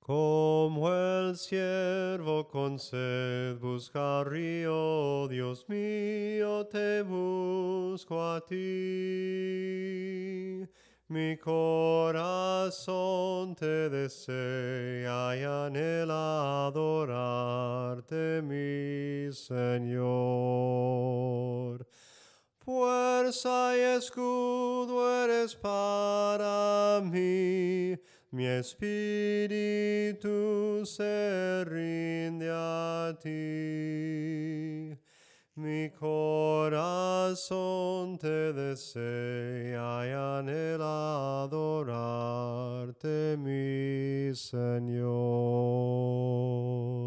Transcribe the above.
Como el siervo con sed busca río, Dios mío, te busco a ti. Mi corazón te desea y anhela adorarte, mi Señor. Fuerza y escudo eres para mí, mi espíritu se rinde a ti. Mi corazón te desea y anhela adorarte, mi Señor.